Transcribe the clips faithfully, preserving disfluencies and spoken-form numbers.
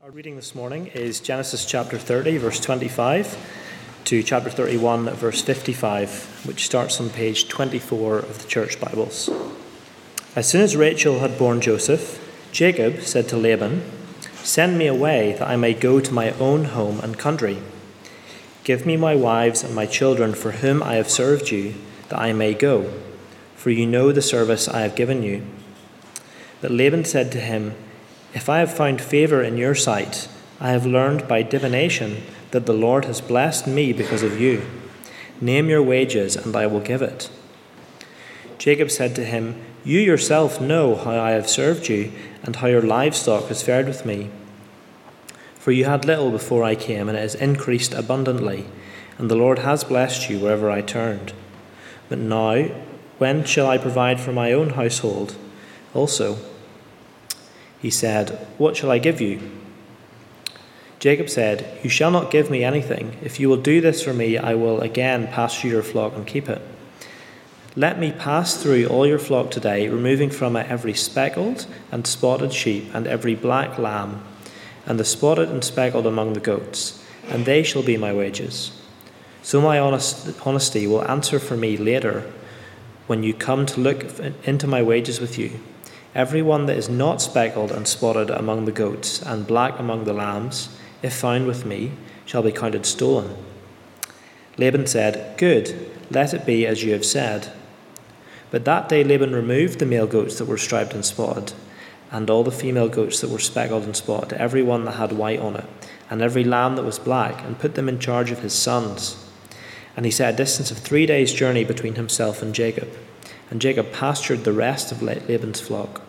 Our reading this morning is Genesis chapter thirty, verse twenty-five, to chapter thirty-one, verse fifty-five, which starts on page twenty-four of the Church Bibles. As soon as Rachel had borne Joseph, Jacob said to Laban, "Send me away, that I may go to my own home and country. Give me my wives and my children for whom I have served you, that I may go, for you know the service I have given you." But Laban said to him, "If I have found favor in your sight, I have learned by divination that the Lord has blessed me because of you. Name your wages, and I will give it." Jacob said to him, "You yourself know how I have served you, and how your livestock has fared with me. For you had little before I came, and it has increased abundantly, and the Lord has blessed you wherever I turned. But now, when shall I provide for my own household also?" He said, "What shall I give you?" Jacob said, "You shall not give me anything. If you will do this for me, I will again pasture your flock and keep it. Let me pass through all your flock today, removing from it every speckled and spotted sheep and every black lamb, and the spotted and speckled among the goats, and they shall be my wages. So my honest, honesty will answer for me later when you come to look into my wages with you. Every one that is not speckled and spotted among the goats and black among the lambs, if found with me, shall be counted stolen." Laban said, "Good, let it be as you have said." But that day Laban removed the male goats that were striped and spotted, and all the female goats that were speckled and spotted, every one that had white on it, and every lamb that was black, and put them in charge of his sons. And he set a distance of three days' journey between himself and Jacob. And Jacob pastured the rest of Laban's flock.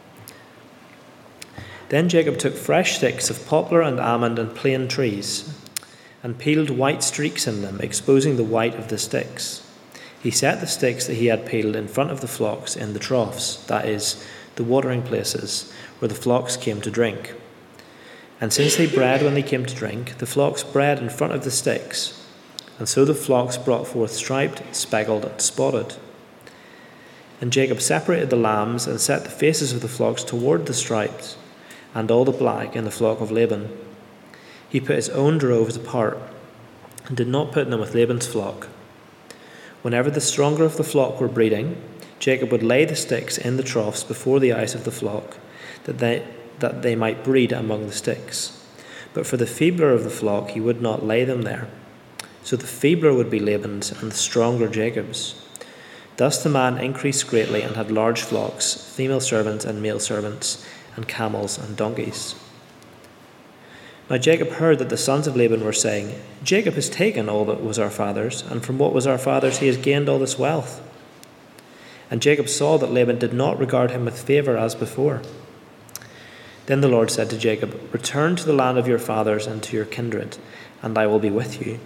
Then Jacob took fresh sticks of poplar and almond and plane trees, and peeled white streaks in them, exposing the white of the sticks. He set the sticks that he had peeled in front of the flocks in the troughs, that is, the watering places, where the flocks came to drink. And since they bred when they came to drink, the flocks bred in front of the sticks, and so the flocks brought forth striped, speckled, and spotted. And Jacob separated the lambs and set the faces of the flocks toward the striped, and all the black in the flock of Laban. He put his own droves apart, and did not put them with Laban's flock. Whenever the stronger of the flock were breeding, Jacob would lay the sticks in the troughs before the eyes of the flock, that they, that they might breed among the sticks. But for the feebler of the flock he would not lay them there. So the feebler would be Laban's, and the stronger Jacob's. Thus the man increased greatly and had large flocks, female servants and male servants, and camels and donkeys. Now Jacob heard that the sons of Laban were saying, "Jacob has taken all that was our father's, and from what was our father's he has gained all this wealth." And Jacob saw that Laban did not regard him with favour as before. Then the Lord said to Jacob, "Return to the land of your fathers and to your kindred, and I will be with you."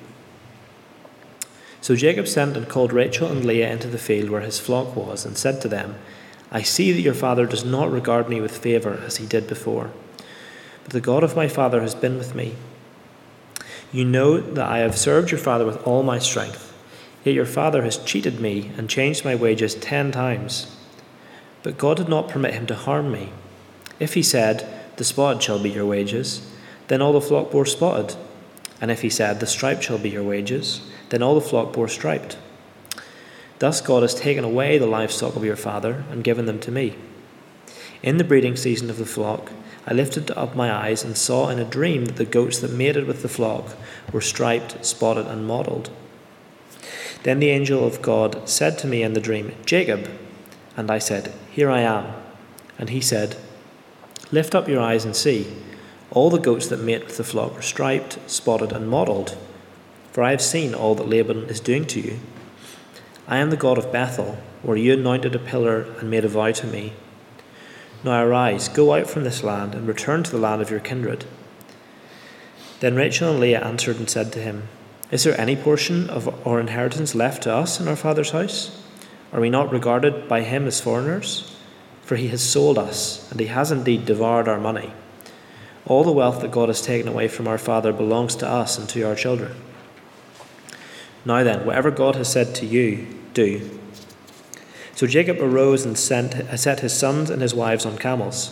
So Jacob sent and called Rachel and Leah into the field where his flock was, and said to them, "I see that your father does not regard me with favour as he did before, but the God of my father has been with me. You know that I have served your father with all my strength, yet your father has cheated me and changed my wages ten times. But God did not permit him to harm me. If he said, 'The spotted shall be your wages,' then all the flock bore spotted. And if he said, 'The striped shall be your wages,' then all the flock bore striped. Thus God has taken away the livestock of your father and given them to me. In the breeding season of the flock, I lifted up my eyes and saw in a dream that the goats that mated with the flock were striped, spotted, and mottled. Then the angel of God said to me in the dream, 'Jacob,' and I said, 'Here I am.' And he said, 'Lift up your eyes and see. All the goats that mate with the flock were striped, spotted, and mottled. For I have seen all that Laban is doing to you. I am the God of Bethel, where you anointed a pillar and made a vow to me. Now arise, go out from this land, and return to the land of your kindred.' Then Rachel and Leah answered and said to him, 'Is there any portion of our inheritance left to us in our father's house? Are we not regarded by him as foreigners? For he has sold us, and he has indeed devoured our money. All the wealth that God has taken away from our father belongs to us and to our children. Now then, whatever God has said to you, do.' So Jacob arose and sent, set his sons and his wives on camels.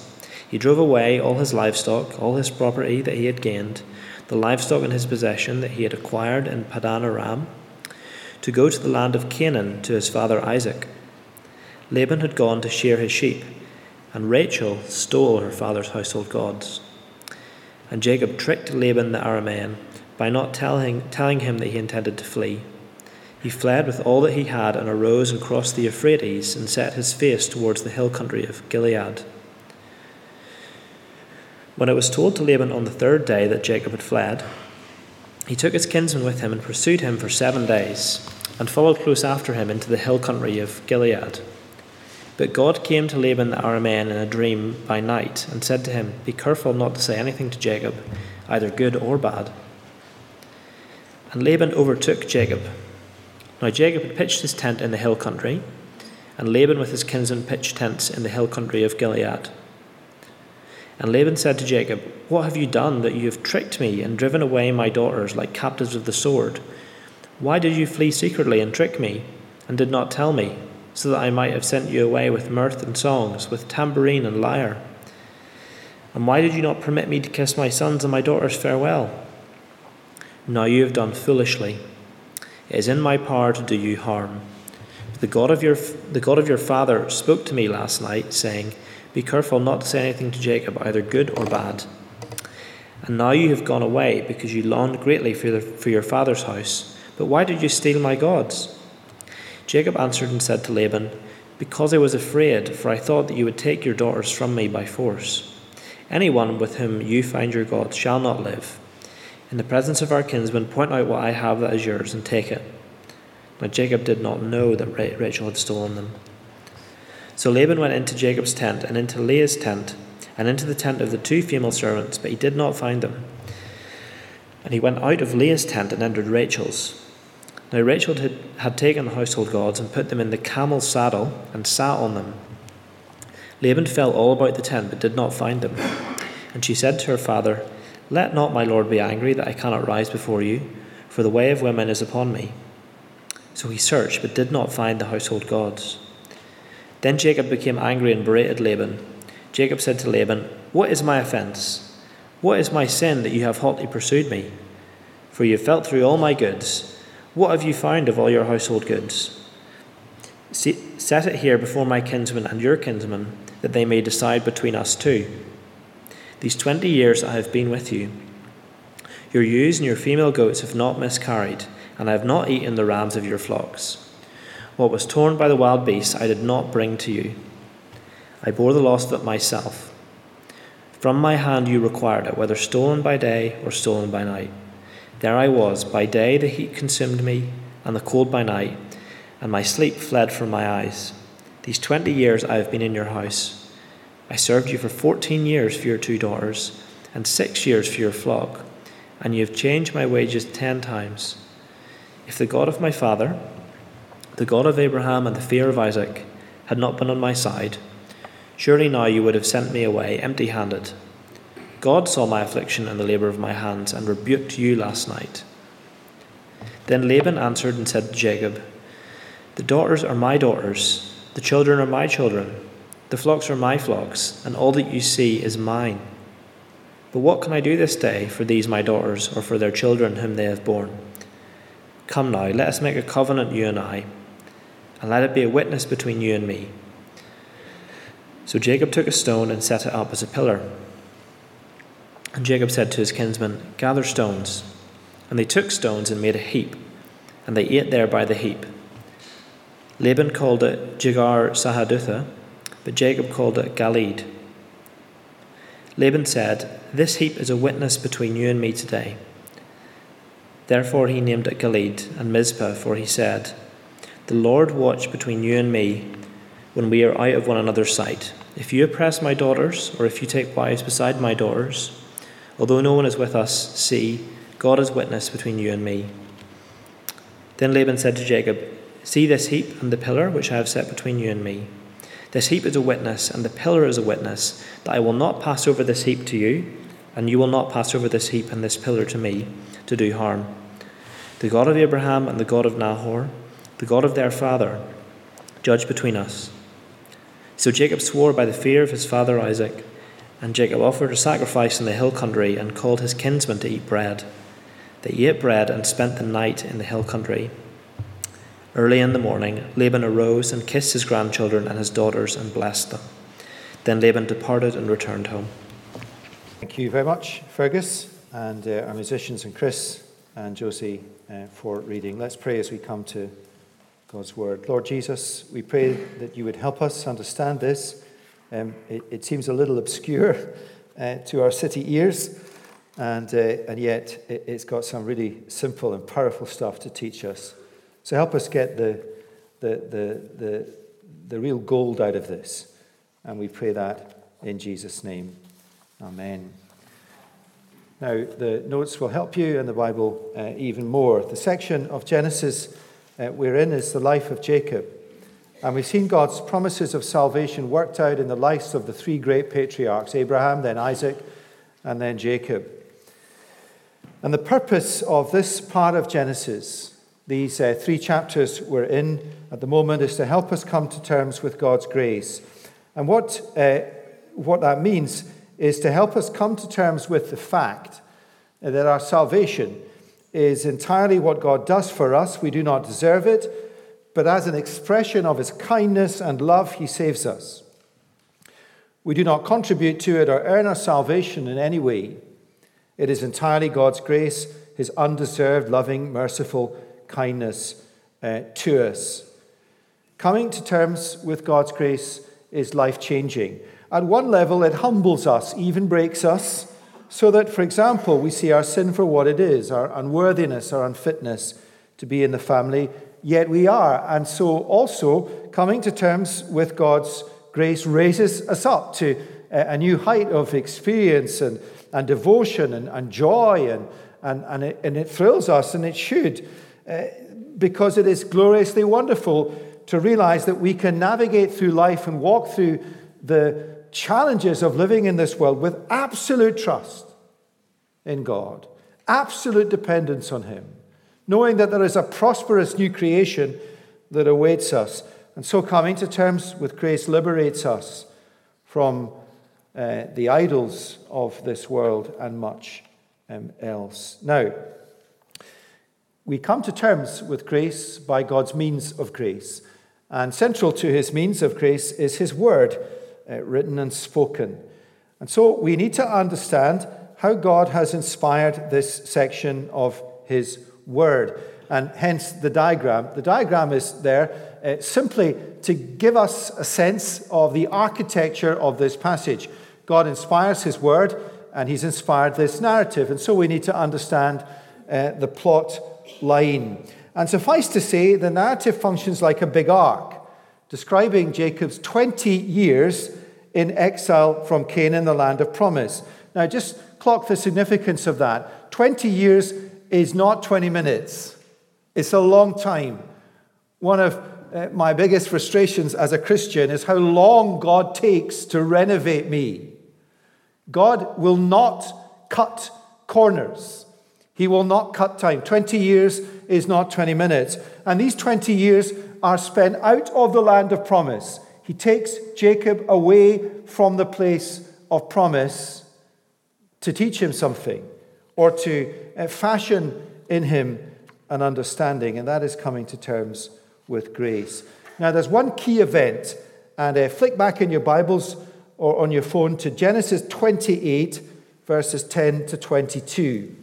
He drove away all his livestock, all his property that he had gained, the livestock in his possession that he had acquired in Padan Aram, to go to the land of Canaan to his father Isaac. Laban had gone to shear his sheep, and Rachel stole her father's household gods. And Jacob tricked Laban the Aramean by not telling, telling him that he intended to flee. He fled with all that he had and arose and crossed the Euphrates and set his face towards the hill country of Gilead. When it was told to Laban on the third day that Jacob had fled, he took his kinsman with him and pursued him for seven days, and followed close after him into the hill country of Gilead. But God came to Laban the Aramean in a dream by night, and said to him, "Be careful not to say anything to Jacob, either good or bad." And Laban overtook Jacob. Now Jacob had pitched his tent in the hill country, and Laban with his kinsman pitched tents in the hill country of Gilead. And Laban said to Jacob, "What have you done that you have tricked me and driven away my daughters like captives of the sword? Why did you flee secretly and trick me, and did not tell me, so that I might have sent you away with mirth and songs, with tambourine and lyre? And why did you not permit me to kiss my sons and my daughters farewell? Now you have done foolishly. It is in my power to do you harm. The God of your the God of your father spoke to me last night, saying, 'Be careful not to say anything to Jacob, either good or bad.' And now you have gone away, because you longed greatly for, the, for your father's house. But why did you steal my gods?" Jacob answered and said to Laban, "Because I was afraid, for I thought that you would take your daughters from me by force. Anyone with whom you find your gods shall not live. In the presence of our kinsmen, point out what I have that is yours, and take it." Now Jacob did not know that Rachel had stolen them. So Laban went into Jacob's tent, and into Leah's tent, and into the tent of the two female servants, but he did not find them. And he went out of Leah's tent and entered Rachel's. Now Rachel had, had taken the household gods and put them in the camel's saddle and sat on them. Laban felt all about the tent, but did not find them. And she said to her father, "Let not my lord be angry that I cannot rise before you, for the way of women is upon me." So he searched, but did not find the household gods. Then Jacob became angry and berated Laban. Jacob said to Laban, "What is my offence? What is my sin that you have hotly pursued me? For you have felt through all my goods. What have you found of all your household goods? See, set it here before my kinsmen and your kinsmen, that they may decide between us two. These twenty years I have been with you. Your ewes and your female goats have not miscarried, and I have not eaten the rams of your flocks. What was torn by the wild beasts I did not bring to you. I bore the loss of it myself. From my hand you required it, whether stolen by day or stolen by night. There I was, by day the heat consumed me, and the cold by night, and my sleep fled from my eyes. These twenty years I have been in your house. I served you for fourteen years for your two daughters, and six years for your flock, and you have changed my wages ten times. If the God of my father, the God of Abraham and the fear of Isaac, had not been on my side, surely now you would have sent me away empty-handed. God saw my affliction and the labour of my hands, and rebuked you last night." Then Laban answered and said to Jacob, "The daughters are my daughters, the children are my children, the flocks are my flocks, and all that you see is mine. But what can I do this day for these my daughters, or for their children whom they have borne? Come now, let us make a covenant, you and I, and let it be a witness between you and me." So Jacob took a stone and set it up as a pillar. And Jacob said to his kinsmen, "Gather stones." And they took stones and made a heap, and they ate there by the heap. Laban called it Jegar Sahadutha, but Jacob called it Galeed. Laban said, "This heap is a witness between you and me today." Therefore he named it Galeed and Mizpah, for he said, "The Lord watch between you and me when we are out of one another's sight. If you oppress my daughters, or if you take wives beside my daughters, although no one is with us, see, God is witness between you and me." Then Laban said to Jacob, "See this heap and the pillar which I have set between you and me. This heap is a witness, and the pillar is a witness, that I will not pass over this heap to you, and you will not pass over this heap and this pillar to me, to do harm. The God of Abraham and the God of Nahor, the God of their father, judge between us." So Jacob swore by the fear of his father Isaac, And Jacob offered a sacrifice in the hill country and called his kinsmen to eat bread. They ate bread and spent the night in the hill country. Early in the morning, Laban arose and kissed his grandchildren and his daughters and blessed them. Then Laban departed and returned home. Thank you very much, Fergus, and uh, our musicians, and Chris and Josie uh, for reading. Let's pray as we come to God's word. Lord Jesus, we pray that you would help us understand this. Um, it, it seems a little obscure uh, to our city ears, and uh, and yet it, it's got some really simple and powerful stuff to teach us. So help us get the the the the, the real gold out of this, and we pray that in Jesus' name. Amen. Now, the notes will help you in the Bible uh, even more. The section of Genesis uh, we're in is the life of Jacob. And we've seen God's promises of salvation worked out in the lives of the three great patriarchs, Abraham, then Isaac, and then Jacob. And the purpose of this part of Genesis, these uh, three chapters we're in at the moment, is to help us come to terms with God's grace. And what, uh, what that means is to help us come to terms with the fact that our salvation is entirely what God does for us. We do not deserve it, but as an expression of his kindness and love, he saves us. We do not contribute to it or earn our salvation in any way. It is entirely God's grace, his undeserved, loving, merciful kindness uh, to us. Coming to terms with God's grace is life-changing. At one level, it humbles us, even breaks us, so that, for example, we see our sin for what it is, our unworthiness, our unfitness to be in the family, yet we are. And so also, coming to terms with God's grace raises us up to a new height of experience and, and devotion and, and joy, and, and, and, it, and it thrills us, and it should, uh, because it is gloriously wonderful to realize that we can navigate through life and walk through the challenges of living in this world with absolute trust in God, absolute dependence on him, knowing that there is a prosperous new creation that awaits us. And so coming to terms with grace liberates us from uh, the idols of this world and much um, else. Now, we come to terms with grace by God's means of grace. And central to his means of grace is his word, uh, written and spoken. And so we need to understand how God has inspired this section of his word, and hence the diagram. The diagram is there uh, simply to give us a sense of the architecture of this passage. God inspires his word, and he's inspired this narrative, and so we need to understand uh, the plot line. And suffice to say, the narrative functions like a big arc, describing Jacob's twenty years in exile from Canaan, the land of promise. Now, just clock the significance of that. twenty years is not twenty minutes. It's a long time. One of uh, my biggest frustrations as a Christian is how long God takes to renovate me. God will not cut corners. He will not cut time. twenty years is not twenty minutes. And these twenty years are spent out of the land of promise. He takes Jacob away from the place of promise to teach him something, or to uh, fashion in him an understanding, and that is coming to terms with grace. Now, there's one key event, and uh, flick back in your Bibles or on your phone to Genesis twenty-eight, verses ten to twenty-two.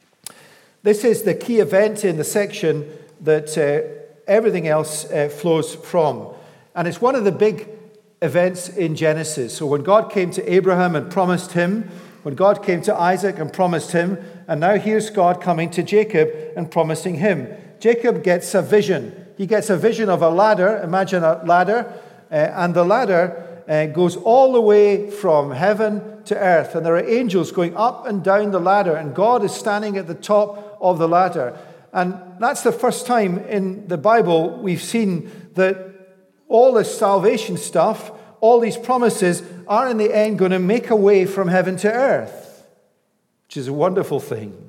This is the key event in the section that uh, everything else uh, flows from. And it's one of the big events in Genesis. So when God came to Abraham and promised him, when God came to Isaac and promised him, and now here's God coming to Jacob and promising him. Jacob gets a vision. He gets a vision of a ladder. Imagine a ladder. Uh, and the ladder uh, goes all the way from heaven to earth. And there are angels going up and down the ladder. And God is standing at the top of the ladder. And that's the first time in the Bible we've seen that all this salvation stuff, all these promises, are in the end going to make a way from heaven to earth, which is a wonderful thing.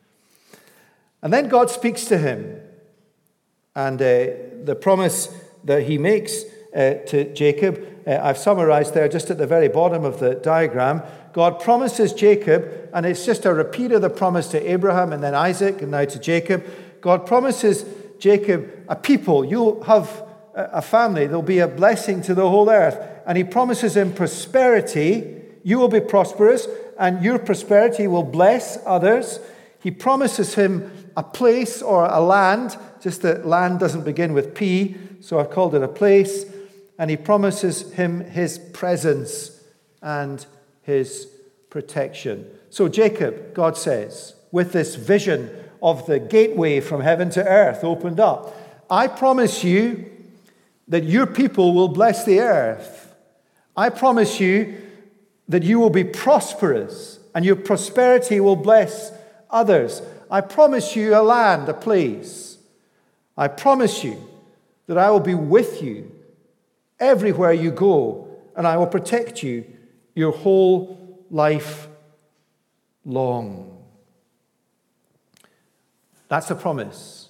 And then God speaks to him. And uh, the promise that he makes uh, to Jacob. Uh, I've summarized there just at the very bottom of the diagram. God promises Jacob, and it's just a repeat of the promise to Abraham and then Isaac and now to Jacob. God promises Jacob a people. You'll have a family. There'll be a blessing to the whole earth. And he promises him prosperity. You will be prosperous, and your prosperity will bless others. He promises him a place or a land. Just that land doesn't begin with P, so I've called it a place. And he promises him his presence and his protection. So Jacob, God says, with this vision of the gateway from heaven to earth opened up, I promise you that your people will bless the earth. I promise you that you will be prosperous and your prosperity will bless others. I promise you a land, a place. I promise you that I will be with you everywhere you go, and I will protect you your whole life long. That's a promise.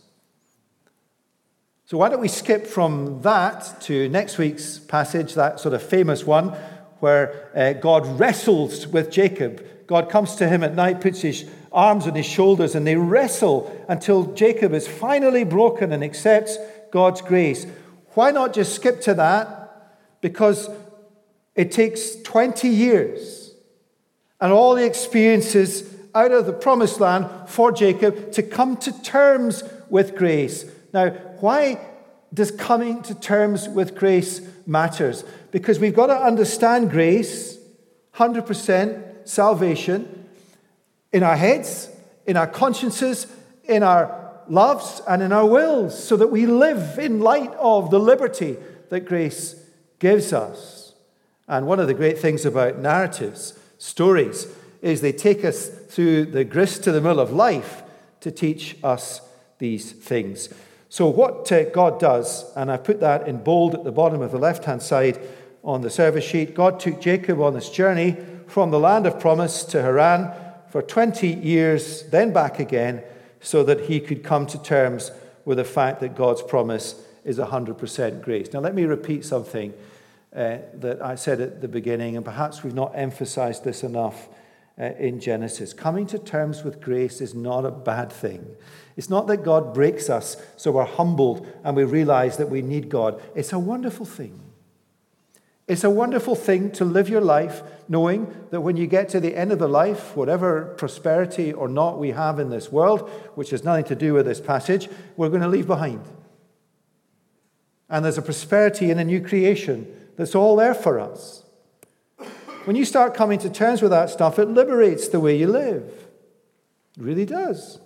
So why don't we skip from that to next week's passage, that sort of famous one, where uh, God wrestles with Jacob. God comes to him at night, puts his arms on his shoulders, and they wrestle until Jacob is finally broken and accepts God's grace. Why not just skip to that? Because it takes twenty years and all the experiences out of the promised land for Jacob to come to terms with grace. Now, why does coming to terms with grace matters? Because we've got to understand grace, one hundred percent salvation, in our heads, in our consciences, in our loves, and in our wills, so that we live in light of the liberty that grace gives us. And one of the great things about narratives, stories, is they take us through the grist to the mill of life to teach us these things. So what uh, God does, and I put that in bold at the bottom of the left-hand side on the service sheet, God took Jacob on this journey from the land of promise to Haran for twenty years, then back again, so that he could come to terms with the fact that God's promise is one hundred percent grace. Now let me repeat something uh, that I said at the beginning, and perhaps we've not emphasized this enough uh, in Genesis. Coming to terms with grace is not a bad thing. It's not that God breaks us so we're humbled and we realize that we need God. It's a wonderful thing. It's a wonderful thing to live your life knowing that when you get to the end of the life, whatever prosperity or not we have in this world, which has nothing to do with this passage, we're going to leave behind. And there's a prosperity in a new creation that's all there for us. When you start coming to terms with that stuff, it liberates the way you live. It really does.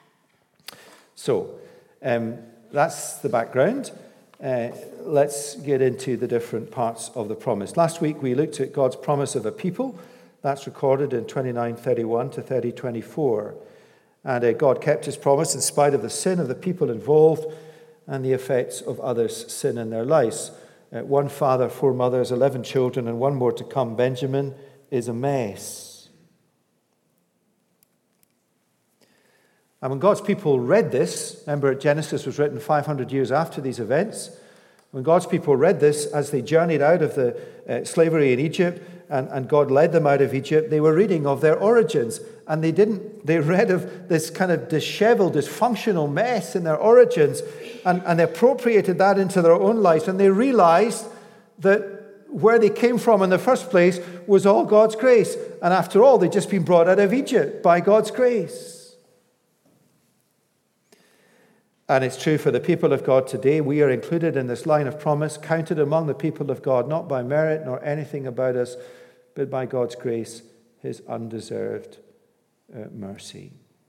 So, um, that's the background. Uh, let's get into the different parts of the promise. Last week we looked at God's promise of a people. That's recorded in twenty-nine thirty-one to thirty twenty-four. And uh, God kept his promise in spite of the sin of the people involved and the effects of others' sin in their lives. Uh, one father, four mothers, eleven children, and one more to come. Benjamin is a mess. And when God's people read this, remember Genesis was written five hundred years after these events. When God's people read this as they journeyed out of the uh, slavery in Egypt and, and God led them out of Egypt, they were reading of their origins. And they didn't, they read of this kind of disheveled, dysfunctional mess in their origins, and, and they appropriated that into their own lives. And they realized that where they came from in the first place was all God's grace. And after all, they'd just been brought out of Egypt by God's grace. And it's true for the people of God today. We are included in this line of promise, counted among the people of God, not by merit nor anything about us, but by God's grace, his undeserved uh, mercy.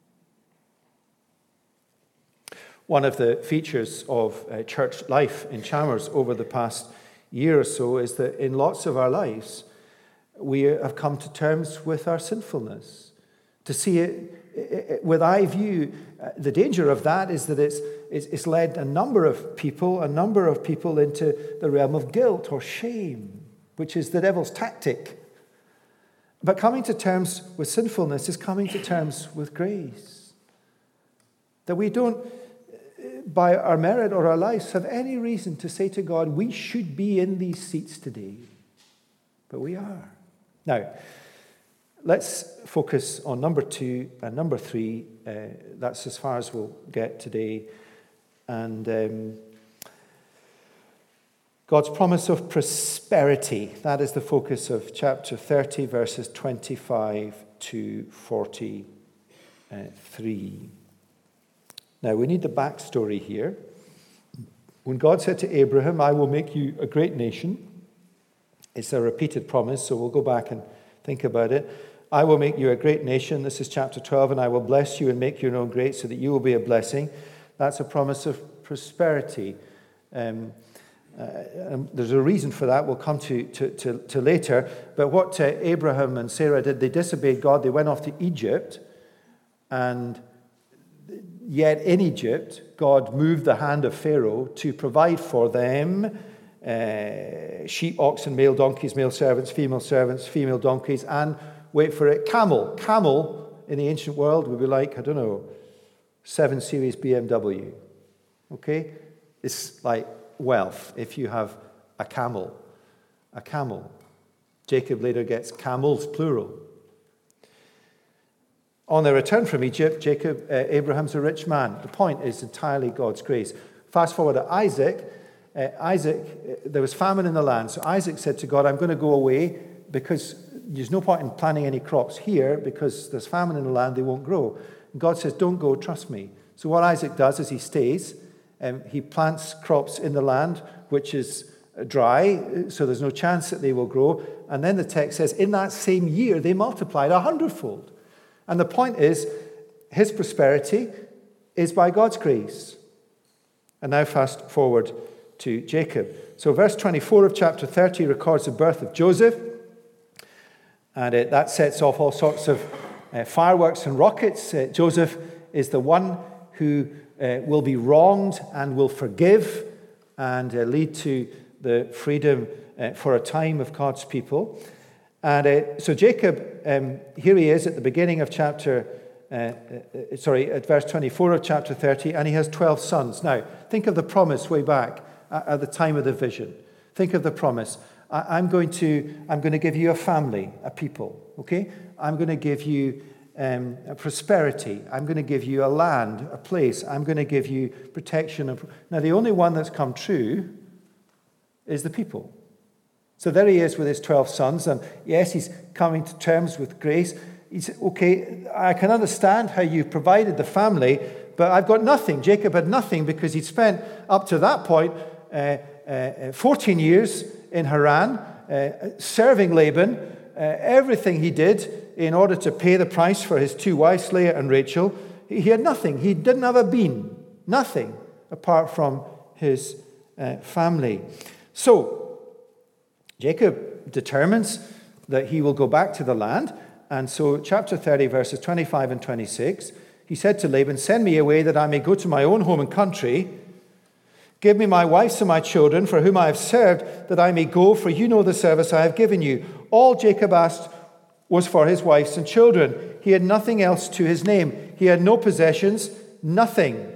One of the features of uh, church life in Chalmers over the past year or so is that in lots of our lives, we have come to terms with our sinfulness. To see it with eye view, uh, the danger of that is that it's, it's, it's led a number of people, a number of people into the realm of guilt or shame, which is the devil's tactic. But coming to terms with sinfulness is coming to terms with grace. That we don't, by our merit or our lives, have any reason to say to God, we should be in these seats today. But we are. Now, let's focus on number two and number three. Uh, that's as far as we'll get today. And um, God's promise of prosperity. That is the focus of chapter thirty, verses twenty-five to forty-three. Now, we need the backstory here. When God said to Abraham, I will make you a great nation, it's a repeated promise, so we'll go back and think about it. I will make you a great nation. This is chapter twelve, and I will bless you and make your name great so that you will be a blessing. That's a promise of prosperity. Um, uh, and there's a reason for that. We'll come to, to, to, to later. But what uh, Abraham and Sarah did, they disobeyed God. They went off to Egypt, and yet in Egypt, God moved the hand of Pharaoh to provide for them uh, sheep, oxen, male donkeys, male servants, female servants, female donkeys, and, wait for it, camel. Camel in the ancient world would be like, I don't know, seven series B M W. Okay? It's like wealth if you have a camel. A camel. Jacob later gets camels, plural. On their return from Egypt, Jacob, uh, Abraham's a rich man. The point is entirely God's grace. Fast forward to Isaac. Uh, Isaac, uh, there was famine in the land. So Isaac said to God, I'm going to go away because there's no point in planting any crops here because there's famine in the land, they won't grow. And God says, don't go, trust me. So what Isaac does is he stays. Um, he plants crops in the land, which is dry, so there's no chance that they will grow. And then the text says, in that same year, they multiplied a hundredfold. And the point is, his prosperity is by God's grace. And now fast forward to Jacob. So verse twenty-four of chapter thirty records the birth of Joseph. And it, that sets off all sorts of uh, fireworks and rockets. Uh, Joseph is the one who uh, will be wronged and will forgive and uh, lead to the freedom uh, for a time of God's people. And uh, so Jacob, um, here he is at the beginning of chapter, uh, uh, sorry, at verse twenty-four of chapter thirty, and he has twelve sons. Now, think of the promise way back at, at the time of the vision. Think of the promise. I, I'm going to, I'm going to give you a family, a people, okay? I'm going to give you um, a prosperity. I'm going to give you a land, a place. I'm going to give you protection. And, now, the only one that's come true is the people. So there he is with his twelve sons, and yes, he's coming to terms with grace. He said, okay, I can understand how you've provided the family, but I've got nothing. Jacob had nothing because he'd spent up to that point uh, uh, fourteen years in Haran, uh, serving Laban, uh, everything he did in order to pay the price for his two wives, Leah and Rachel. He had nothing. He didn't have a bean. Nothing apart from his uh, family. So, Jacob determines that he will go back to the land. And so chapter thirty, verses twenty-five and twenty-six, he said to Laban, send me away that I may go to my own home and country. Give me my wives and my children for whom I have served, that I may go, for you know the service I have given you. All Jacob asked was for his wives and children. He had nothing else to his name. He had no possessions, nothing.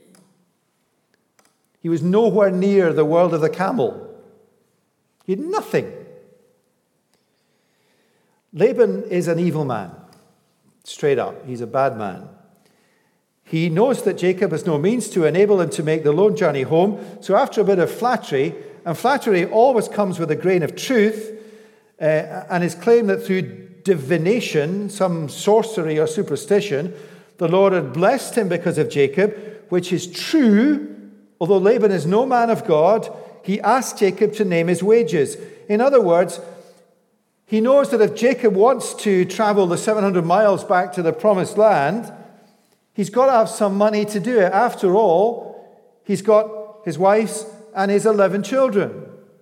He was nowhere near the world of the camel. He had nothing. Laban is an evil man, straight up. He's a bad man. He knows that Jacob has no means to enable him to make the lone journey home. So after a bit of flattery, and flattery always comes with a grain of truth, uh, and his claim that through divination, some sorcery or superstition, the Lord had blessed him because of Jacob, which is true, although Laban is no man of God. He asked Jacob to name his wages. In other words, he knows that if Jacob wants to travel the seven hundred miles back to the promised land, he's got to have some money to do it. After all, he's got his wives and his eleven children.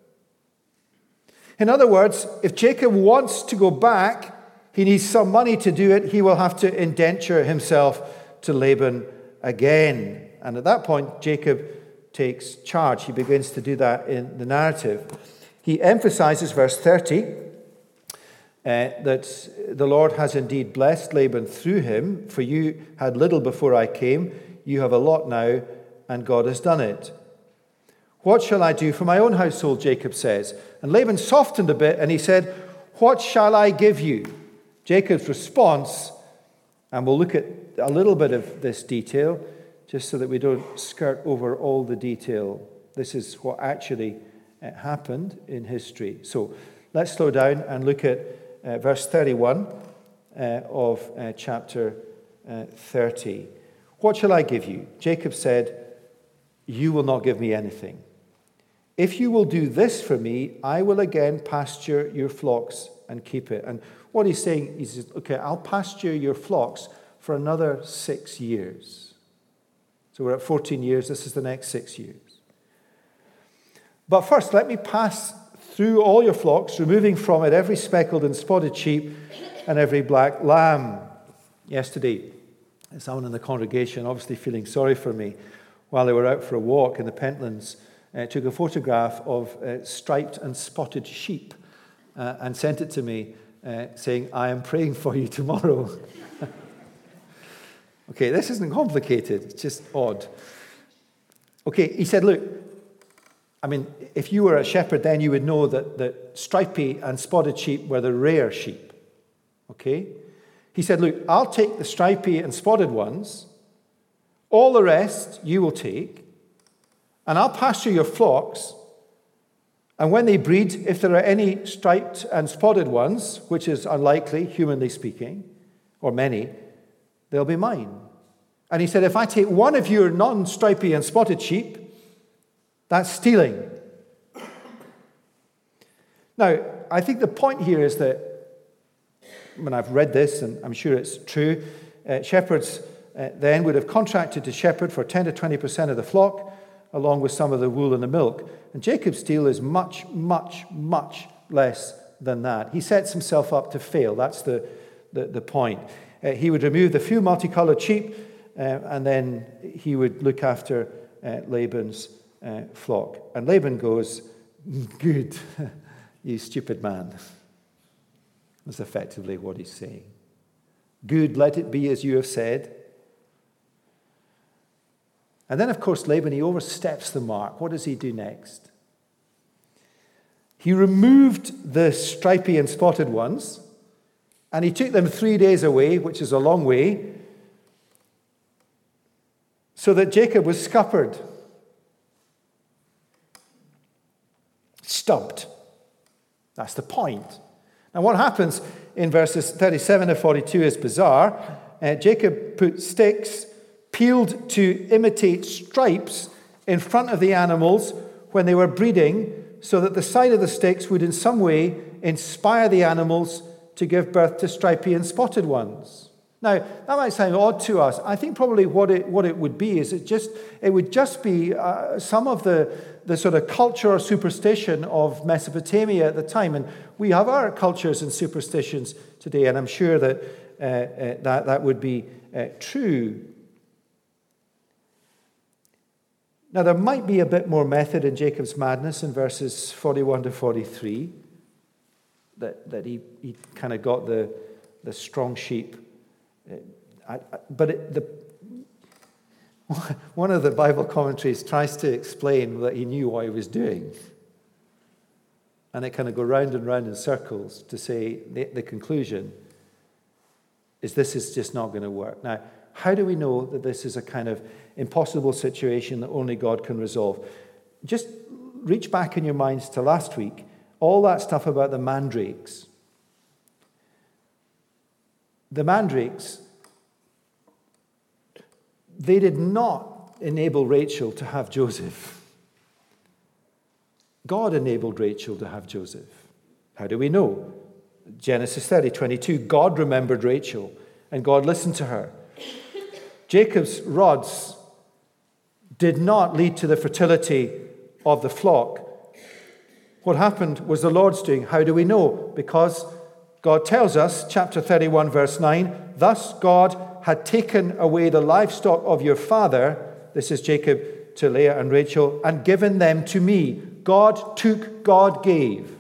In other words, if Jacob wants to go back, he needs some money to do it. He will have to indenture himself to Laban again. And at that point, Jacob takes charge. He begins to do that in the narrative. He emphasizes, verse thirty, uh, that the Lord has indeed blessed Laban through him. For you had little before I came, you have a lot now, and God has done it. What shall I do for my own household, Jacob says. And Laban softened a bit and he said, what shall I give you? Jacob's response, and we'll look at a little bit of this detail, just so that we don't skirt over all the detail. This is what actually uh, happened in history. So let's slow down and look at uh, verse thirty-one uh, of uh, chapter uh, thirty. What shall I give you? Jacob said, you will not give me anything. If you will do this for me, I will again pasture your flocks and keep it. And what he's saying, he says, okay, I'll pasture your flocks for another six years. So we're at fourteen years. This is the next six years. But first, let me pass through all your flocks, removing from it every speckled and spotted sheep and every black lamb. Yesterday, someone in the congregation, obviously feeling sorry for me, while they were out for a walk in the Pentlands, uh, took a photograph of uh, striped and spotted sheep uh, and sent it to me, uh, saying, I am praying for you tomorrow. Okay, this isn't complicated. It's just odd. Okay, he said, look, I mean, if you were a shepherd, then you would know that, that stripy and spotted sheep were the rare sheep. Okay? He said, look, I'll take the stripy and spotted ones. All the rest you will take. And I'll pasture your flocks. And when they breed, if there are any striped and spotted ones, which is unlikely, humanly speaking, or many, they'll be mine. And he said, if I take one of your non-stripy and spotted sheep, that's stealing. Now, I think the point here is that, when I've read this, and I'm sure it's true, uh, shepherds uh, then would have contracted to shepherd for ten to twenty percent of the flock, along with some of the wool and the milk. And Jacob's deal is much, much, much less than that. He sets himself up to fail. That's the, the, the point. Uh, he would remove the few multicolored sheep, uh, and then he would look after uh, Laban's uh, flock. And Laban goes, good, you stupid man. That's effectively what he's saying. Good, let it be as you have said. And then, of course, Laban, he oversteps the mark. What does he do next? He removed the stripy and spotted ones, and he took them three days away, which is a long way, so that Jacob was scuppered, stumped. That's the point. Now, what happens in verses thirty-seven to forty-two is bizarre. Uh, Jacob put sticks peeled to imitate stripes in front of the animals when they were breeding, so that the side of the sticks would in some way inspire the animals to give birth to stripy and spotted ones. Now, that might sound odd to us. I think probably what it what it would be is it just it would just be uh, some of the the sort of culture or superstition of Mesopotamia at the time, and we have our cultures and superstitions today, and I'm sure that uh, uh, that that would be uh, true. Now, there might be a bit more method in Jacob's madness in verses forty-one to forty-three, that, that he, he kind of got the, the strong sheep. I, I, but it, the, one of the Bible commentaries tries to explain that he knew what he was doing. And it kind of go round and round in circles to say the, the conclusion is this is just not going to work. Now, how do we know that this is a kind of impossible situation that only God can resolve? Just reach back in your minds to last week, all that stuff about the mandrakes. The mandrakes, they did not enable Rachel to have Joseph. God enabled Rachel to have Joseph. How do we know? Genesis thirty, twenty-two, God remembered Rachel, and God listened to her. Jacob's rods did not lead to the fertility of the flock. What happened was the Lord's doing. How do we know? Because God tells us, chapter thirty-one, verse nine, thus God had taken away the livestock of your father, this is Jacob to Leah and Rachel, and given them to me. God took, God gave.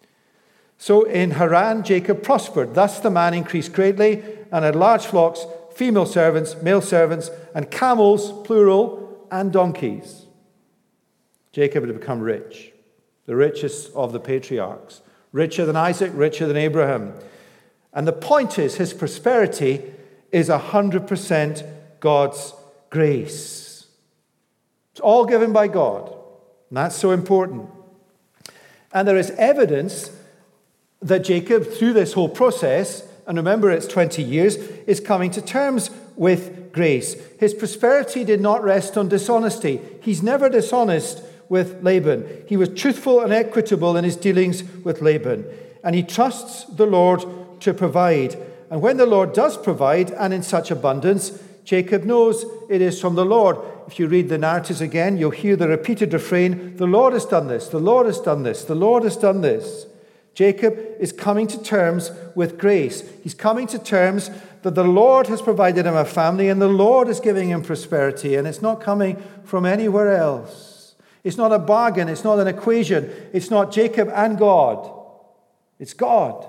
So in Haran, Jacob prospered. Thus the man increased greatly and had large flocks, female servants, male servants, and camels, plural, and donkeys. Jacob had become rich, the richest of the patriarchs, richer than Isaac, richer than Abraham. And the point is, his prosperity is one hundred percent God's grace. It's all given by God, and that's so important. And there is evidence that Jacob, through this whole process, and remember it's twenty years, is coming to terms with grace. His prosperity did not rest on dishonesty. He's never dishonest with Laban. He was truthful and equitable in his dealings with Laban. And he trusts the Lord to provide. And when the Lord does provide, and in such abundance, Jacob knows it is from the Lord. If you read the narratives again, you'll hear the repeated refrain, the Lord has done this, the Lord has done this, the Lord has done this. Jacob is coming to terms with grace. He's coming to terms that the Lord has provided him a family and the Lord is giving him prosperity, and it's not coming from anywhere else. It's not a bargain. It's not an equation. It's not Jacob and God. It's God.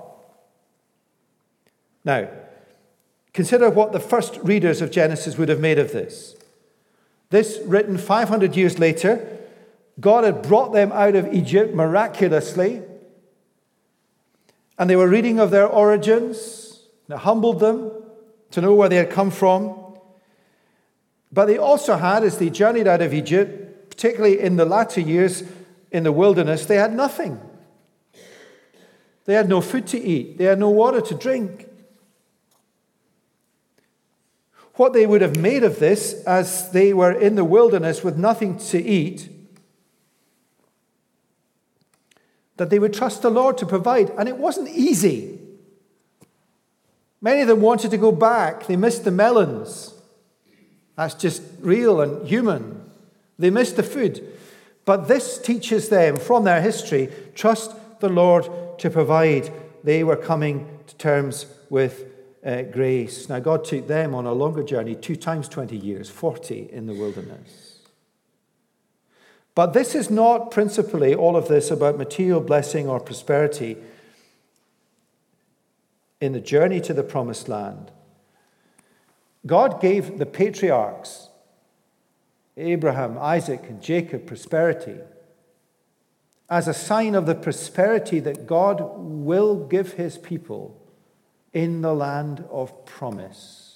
Now, consider what the first readers of Genesis would have made of this. This, written five hundred years later, God had brought them out of Egypt miraculously, and they were reading of their origins. It humbled them to know where they had come from. But they also had, as they journeyed out of Egypt, particularly in the latter years in the wilderness, they had nothing. They had no food to eat. They had no water to drink. What they would have made of this as they were in the wilderness with nothing to eat, that they would trust the Lord to provide. And it wasn't easy. Many of them wanted to go back. They missed the melons. That's just real and human. They missed the food. But this teaches them from their history, trust the Lord to provide. They were coming to terms with uh, grace. Now, God took them on a longer journey, two times twenty years, forty in the wilderness. But this is not principally all of this about material blessing or prosperity in the journey to the promised land. God gave the patriarchs, Abraham, Isaac, and Jacob, prosperity as a sign of the prosperity that God will give his people in the land of promise.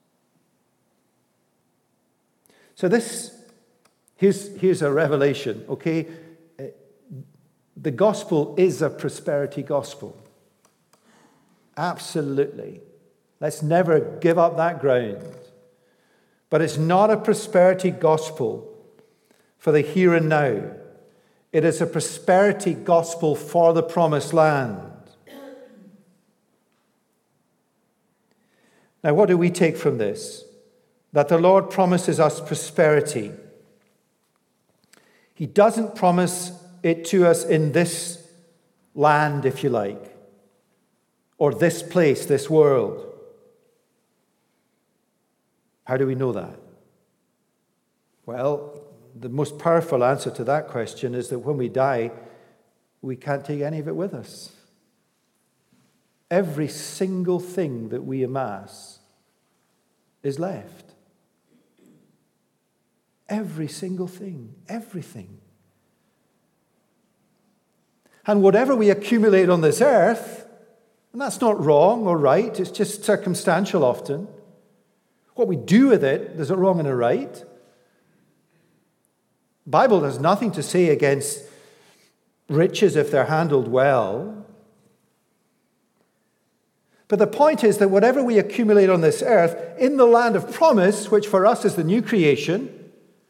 So this, here's, here's a revelation, okay? The gospel is a prosperity gospel. Absolutely. Let's never give up that ground. But it's not a prosperity gospel for the here and now. It is a prosperity gospel for the promised land. Now, what do we take from this? That the Lord promises us prosperity. He doesn't promise it to us in this land, if you like, or this place, this world. How do we know that? Well, the most powerful answer to that question is that when we die, we can't take any of it with us. Every single thing that we amass is left. Every single thing, everything. And whatever we accumulate on this earth, and that's not wrong or right, it's just circumstantial often. What we do with it, there's a wrong and a right. The Bible has nothing to say against riches if they're handled well. But the point is that whatever we accumulate on this earth, in the land of promise, which for us is the new creation,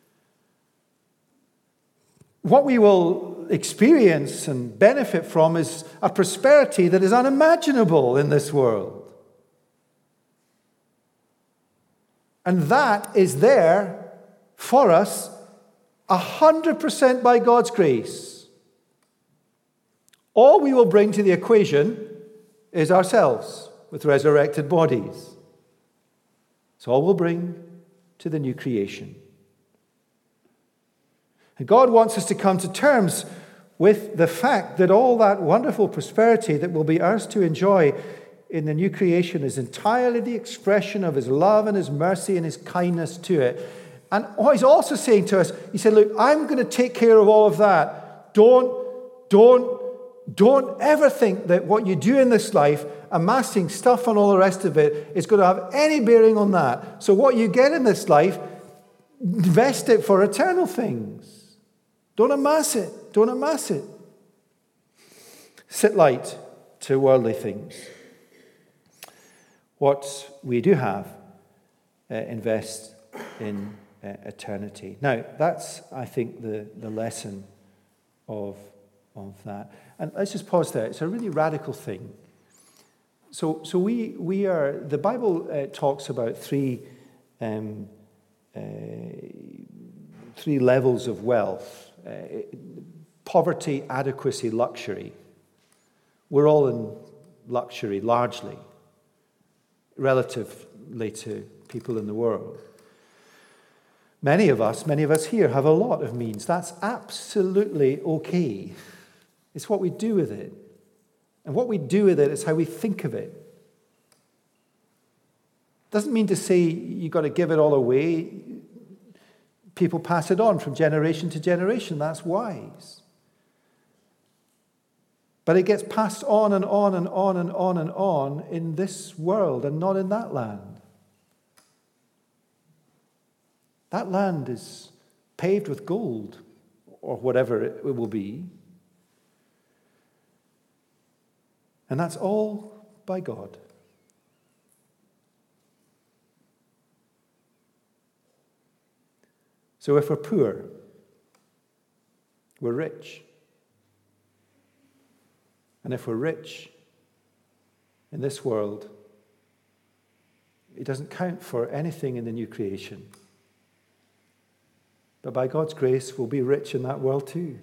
what we will experience and benefit from is a prosperity that is unimaginable in this world. And that is there for us one hundred percent by God's grace. All we will bring to the equation is ourselves with resurrected bodies. It's all we'll bring to the new creation. And God wants us to come to terms with the fact that all that wonderful prosperity that will be ours to enjoy in the new creation is entirely the expression of his love and his mercy and his kindness to it. And what he's also saying to us, he said, look, I'm going to take care of all of that. Don't, don't, don't ever think that what you do in this life, amassing stuff and all the rest of it, is going to have any bearing on that. So what you get in this life, invest it for eternal things. Don't amass it. Don't amass it. Sit light to worldly things. What we do have, uh, invest in uh, eternity. Now, that's, I think, the, the lesson of, of that. And let's just pause there. It's a really radical thing. So, so we we are. The Bible uh, talks about three um, uh, three levels of wealth: uh, poverty, adequacy, luxury. We're all in luxury, largely, relatively to people in the world. Many of us, many of us here, have a lot of means. That's absolutely okay. It's what we do with it. And what we do with it is how we think of it. Doesn't mean to say you've got to give it all away. People pass it on from generation to generation. That's wise. But it gets passed on and on and on and on and on in this world and not in that land. That land is paved with gold, or whatever it will be. And that's all by God. So if we're poor, we're rich. And if we're rich in this world, it doesn't count for anything in the new creation. But by God's grace, we'll be rich in that world too.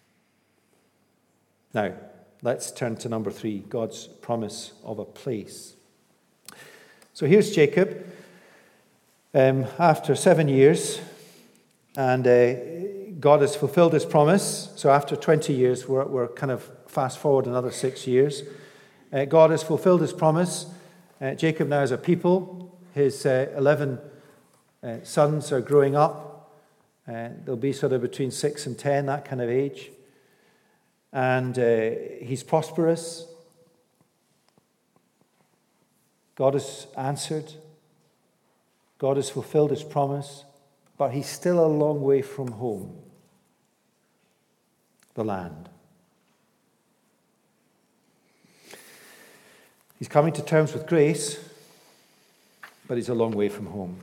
Now, let's turn to number three, God's promise of a place. So here's Jacob um, after seven years, and uh, God has fulfilled his promise. So after twenty years, we're, we're kind of fast forward another six years. Uh, God has fulfilled his promise. Uh, Jacob now has a people. His uh, eleven uh, sons are growing up. Uh, they'll be sort of between six and ten, that kind of age. And uh, he's prosperous. God has answered. God has fulfilled his promise. But he's still a long way from home. The land. He's coming to terms with grace, but he's a long way from home.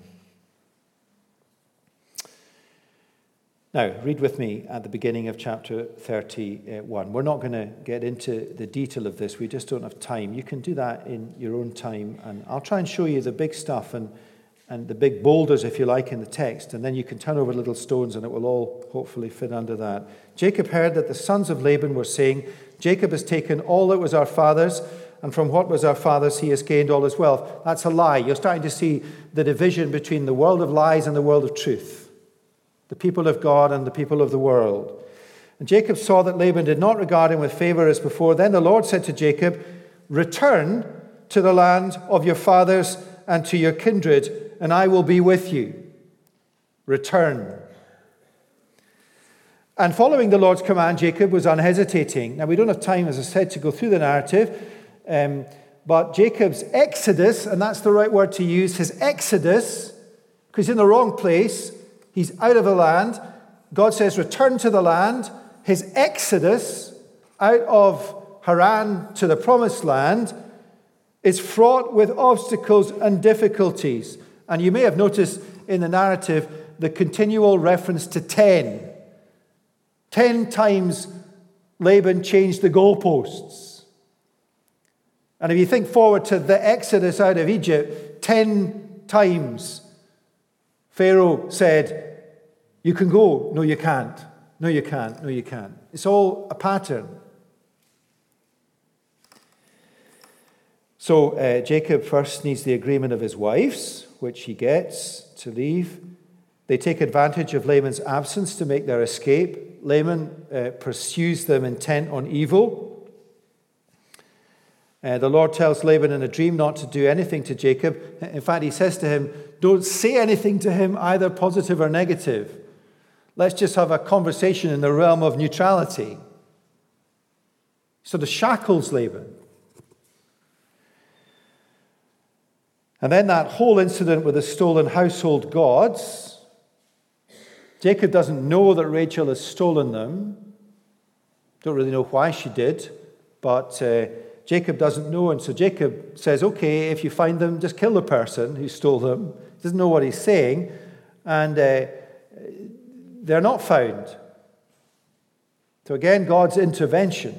Now, read with me at the beginning of chapter thirty-one. We're not going to get into the detail of this. We just don't have time. You can do that in your own time. And I'll try and show you the big stuff and, and the big boulders, if you like, in the text. And then you can turn over little stones and it will all hopefully fit under that. Jacob heard that the sons of Laban were saying, Jacob has taken all that was our father's, and from what was our father's he has gained all his wealth. That's a lie. You're starting to see the division between the world of lies and the world of truth. The people of God and the people of the world. And Jacob saw that Laban did not regard him with favor as before. Then the Lord said to Jacob, return to the land of your fathers and to your kindred, and I will be with you. Return. And following the Lord's command, Jacob was unhesitating. Now, we don't have time, as I said, to go through the narrative, um, but Jacob's exodus, and that's the right word to use, his exodus, because he's in the wrong place. He's out of the land. God says, return to the land. His exodus out of Haran to the promised land is fraught with obstacles and difficulties. And you may have noticed in the narrative the continual reference to ten. Ten times Laban changed the goalposts. And if you think forward to the exodus out of Egypt, ten times Pharaoh said, you can go. No, you can't. No, you can't. No, you can't. It's all a pattern. So uh, Jacob first needs the agreement of his wives, which he gets to leave. They take advantage of Laban's absence to make their escape. Laban uh, pursues them intent on evil. Uh, the Lord tells Laban in a dream not to do anything to Jacob. In fact, he says to him, don't say anything to him, either positive or negative. Let's just have a conversation in the realm of neutrality. So the shackles Laban. And then that whole incident with the stolen household gods. Jacob doesn't know that Rachel has stolen them. Don't really know why she did, but uh, Jacob doesn't know, and so Jacob says, okay, if you find them, just kill the person who stole them. He doesn't know what he's saying, and uh, they're not found. So again, God's intervention.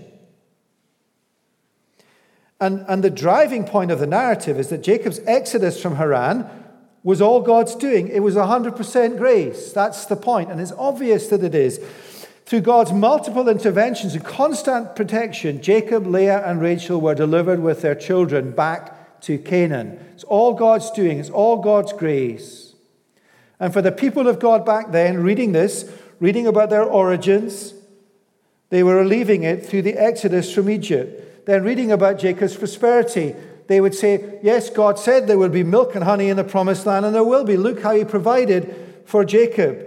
And, and the driving point of the narrative is that Jacob's exodus from Haran was all God's doing. It was one hundred percent grace. That's the point, and it's obvious that it is. Through God's multiple interventions and constant protection, Jacob, Leah, and Rachel were delivered with their children back to Canaan. It's all God's doing. It's all God's grace. And for the people of God back then, reading this, reading about their origins, they were relieving it through the exodus from Egypt. Then reading about Jacob's prosperity, they would say, yes, God said there would be milk and honey in the promised land, and there will be. Look how he provided for Jacob.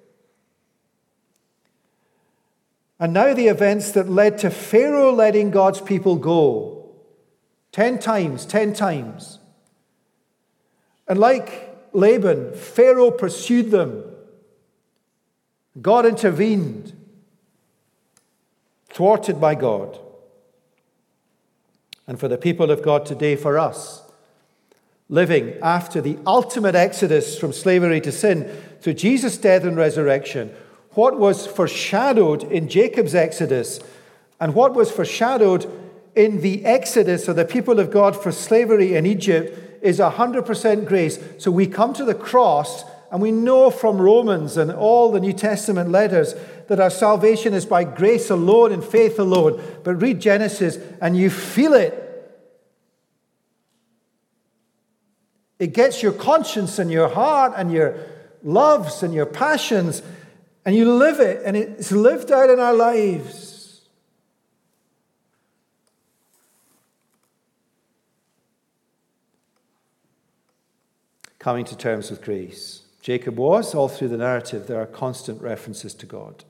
And now the events that led to Pharaoh letting God's people go. Ten times, ten times. And like Laban, Pharaoh pursued them. God intervened, thwarted by God. And for the people of God today, for us, living after the ultimate exodus from slavery to sin, through Jesus' death and resurrection, what was foreshadowed in Jacob's exodus and what was foreshadowed in the exodus of the people of God for slavery in Egypt is one hundred percent grace. So we come to the cross and we know from Romans and all the New Testament letters that our salvation is by grace alone and faith alone. But read Genesis and you feel it. It gets your conscience and your heart and your loves and your passions, and you live it, and it's lived out in our lives. Coming to terms with grace. Jacob was, all through the narrative, there are constant references to God.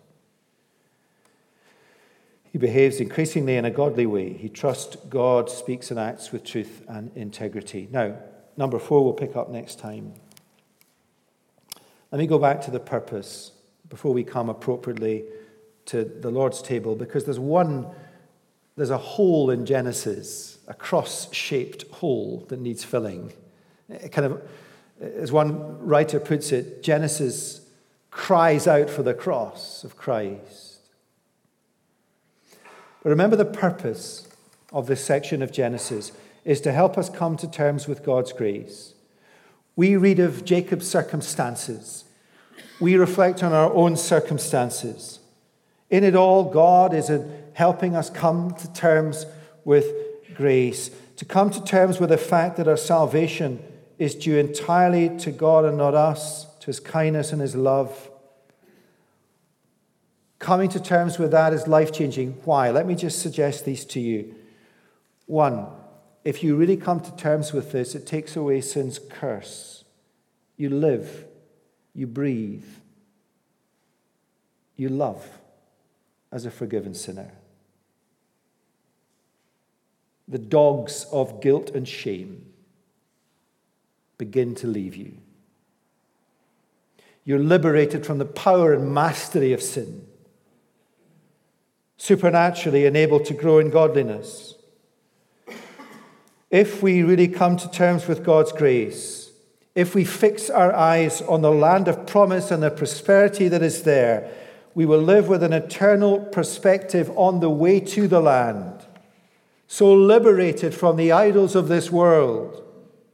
He behaves increasingly in a godly way. He trusts God, speaks and acts with truth and integrity. Now, number four we'll pick up next time. Let me go back to the purpose before we come appropriately to the Lord's table, because there's one, there's a hole in Genesis, a cross-shaped hole that needs filling. It kind of, as one writer puts it, Genesis cries out for the cross of Christ. But remember, the purpose of this section of Genesis is to help us come to terms with God's grace. We read of Jacob's circumstances. We reflect on our own circumstances. In it all, God is helping us come to terms with grace, to come to terms with the fact that our salvation is due entirely to God and not us, to his kindness and his love. Coming to terms with that is life-changing. Why? Let me just suggest these to you. One, if you really come to terms with this, it takes away sin's curse. You live, you breathe, you love as a forgiven sinner. The dogs of guilt and shame begin to leave you. You're liberated from the power and mastery of sin, supernaturally enabled to grow in godliness. If we really come to terms with God's grace, if we fix our eyes on the land of promise and the prosperity that is there, we will live with an eternal perspective on the way to the land, so liberated from the idols of this world.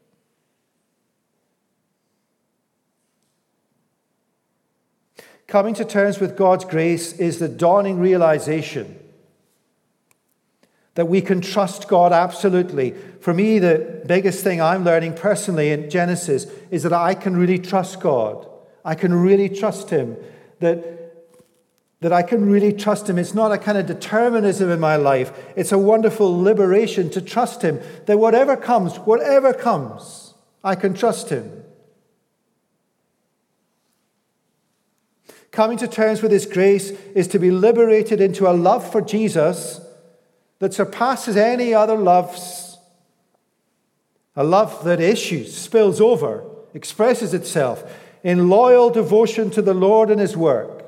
Coming to terms with God's grace is the dawning realization that we can trust God absolutely. For me, the biggest thing I'm learning personally in Genesis is that I can really trust God. I can really trust him. That that I can really trust him. It's not a kind of determinism in my life. It's a wonderful liberation to trust him, that whatever comes, whatever comes, I can trust him. Coming to terms with his grace is to be liberated into a love for Jesus that surpasses any other loves. A love that issues, spills over, expresses itself in loyal devotion to the Lord and his work.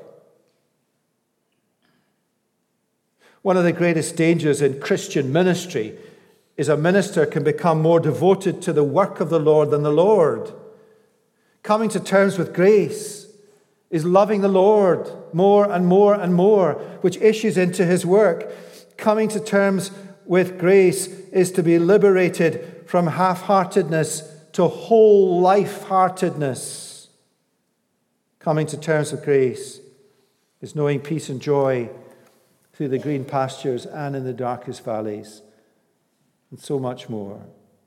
One of the greatest dangers in Christian ministry is a minister can become more devoted to the work of the Lord than the Lord. Coming to terms with grace is loving the Lord more and more and more, which issues into his work. Coming to terms with grace is to be liberated from half-heartedness to whole life-heartedness. Coming to terms with grace is knowing peace and joy through the green pastures and in the darkest valleys, and so much more.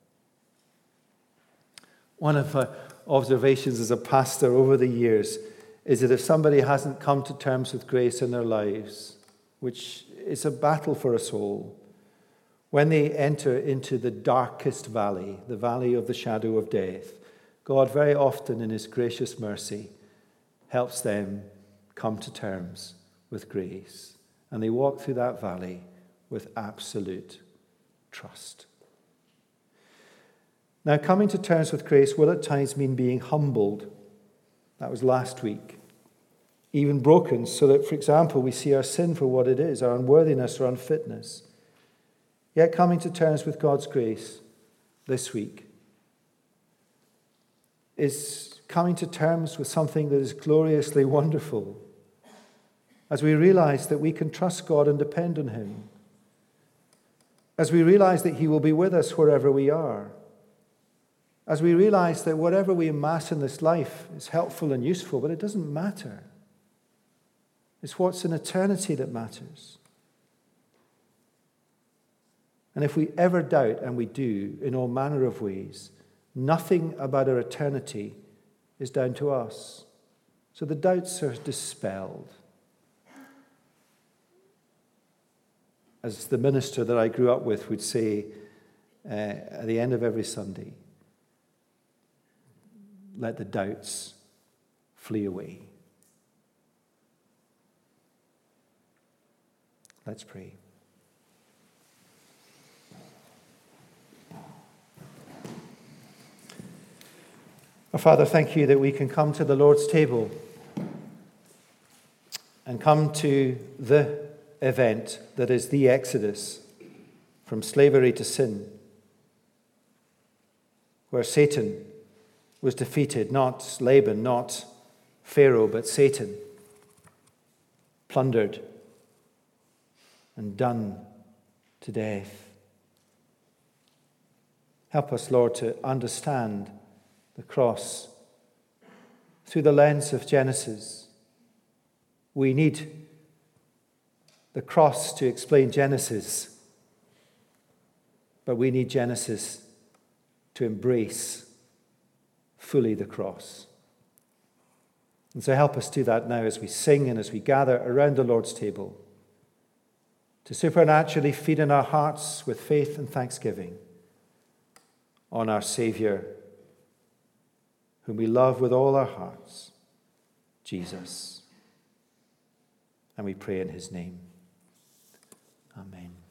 One of my observations as a pastor over the years is that if somebody hasn't come to terms with grace in their lives, which is a battle for us all, when they enter into the darkest valley, the valley of the shadow of death, God very often in his gracious mercy helps them come to terms with grace. And they walk through that valley with absolute trust. Now, coming to terms with grace will at times mean being humbled. That was last week. Even broken, so that, for example, we see our sin for what it is, our unworthiness or unfitness. Yet coming to terms with God's grace this week is coming to terms with something that is gloriously wonderful, as we realize that we can trust God and depend on him, as we realize that he will be with us wherever we are, as we realize that whatever we amass in this life is helpful and useful, but it doesn't matter. It's what's in eternity that matters. And if we ever doubt, and we do in all manner of ways, nothing about our eternity is down to us. So the doubts are dispelled. As the minister that I grew up with would say uh, at the end of every Sunday, let the doubts flee away. Let's pray. Our Father, thank you that we can come to the Lord's table and come to the event that is the Exodus from slavery to sin, where Satan was defeated, not Laban, not Pharaoh, but Satan, plundered and done to death. Help us, Lord, to understand the cross through the lens of Genesis. We need the cross to explain Genesis, but we need Genesis to embrace fully the cross. And so help us do that now as we sing and as we gather around the Lord's table, to supernaturally feed in our hearts with faith and thanksgiving on our Savior, whom we love with all our hearts, Jesus. And we pray in his name. Amen.